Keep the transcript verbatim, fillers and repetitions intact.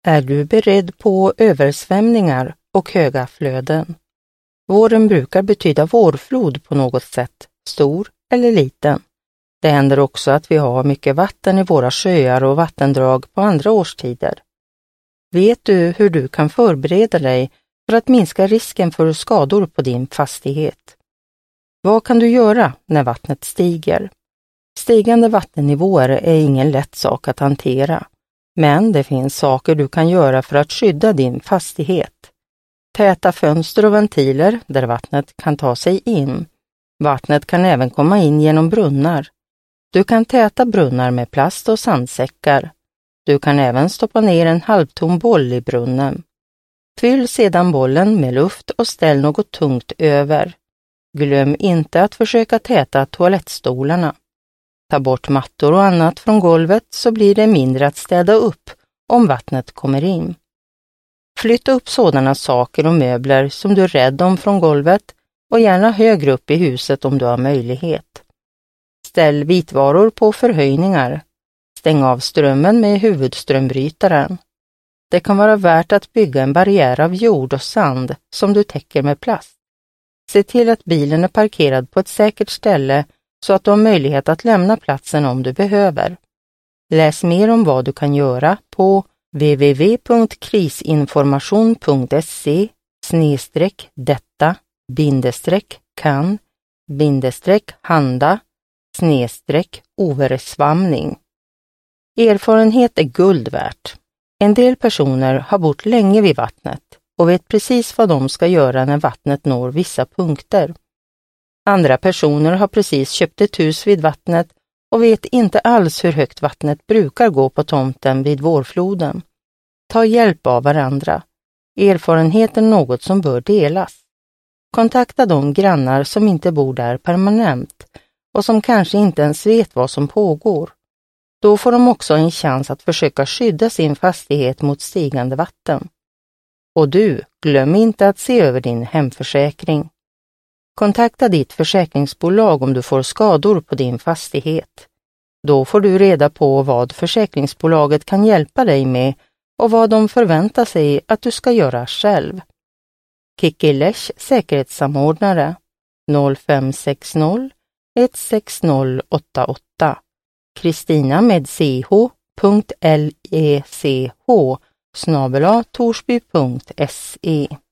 Är du beredd på översvämningar och höga flöden? Våren brukar betyda vårflod på något sätt, stor eller liten. Det händer också att vi har mycket vatten i våra sjöar och vattendrag på andra årstider. Vet du hur du kan förbereda dig för att minska risken för skador på din fastighet? Vad kan du göra när vattnet stiger? Stigande vattennivåer är ingen lätt sak att hantera, men det finns saker du kan göra för att skydda din fastighet. Täta fönster och ventiler där vattnet kan ta sig in. Vattnet kan även komma in genom brunnar. Du kan täta brunnar med plast och sandsäckar. Du kan även stoppa ner en halvtom boll i brunnen. Fyll sedan bollen med luft och ställ något tungt över. Glöm inte att försöka täta toalettstolarna. Ta bort mattor och annat från golvet så blir det mindre att städa upp om vattnet kommer in. Flytta upp sådana saker och möbler som du är rädd om från golvet och gärna högre upp i huset om du har möjlighet. Ställ vitvaror på förhöjningar. Stäng av strömmen med huvudströmbrytaren. Det kan vara värt att bygga en barriär av jord och sand som du täcker med plast. Se till att bilen är parkerad på ett säkert ställe så att du har möjlighet att lämna platsen om du behöver. Läs mer om vad du kan göra på w w w punkt krisinformation punkt se snedstreck detta bindestreck kan bindestreck handa snedstreck översvämning. Erfarenhet är guld värt. En del personer har bott länge vid vattnet och vet precis vad de ska göra när vattnet når vissa punkter. Andra personer har precis köpt ett hus vid vattnet och vet inte alls hur högt vattnet brukar gå på tomten vid vårfloden. Ta hjälp av varandra. Erfarenhet är något som bör delas. Kontakta de grannar som inte bor där permanent och som kanske inte ens vet vad som pågår. Då får de också en chans att försöka skydda sin fastighet mot stigande vatten. Och du, glöm inte att se över din hemförsäkring. Kontakta ditt försäkringsbolag om du får skador på din fastighet. Då får du reda på vad försäkringsbolaget kan hjälpa dig med och vad de förväntar sig att du ska göra själv. Kikkilesh säkerhetssamordnare noll fem sex noll ett sex noll åtta åtta Kristina med ch punkt lech snabel-a torsby punkt se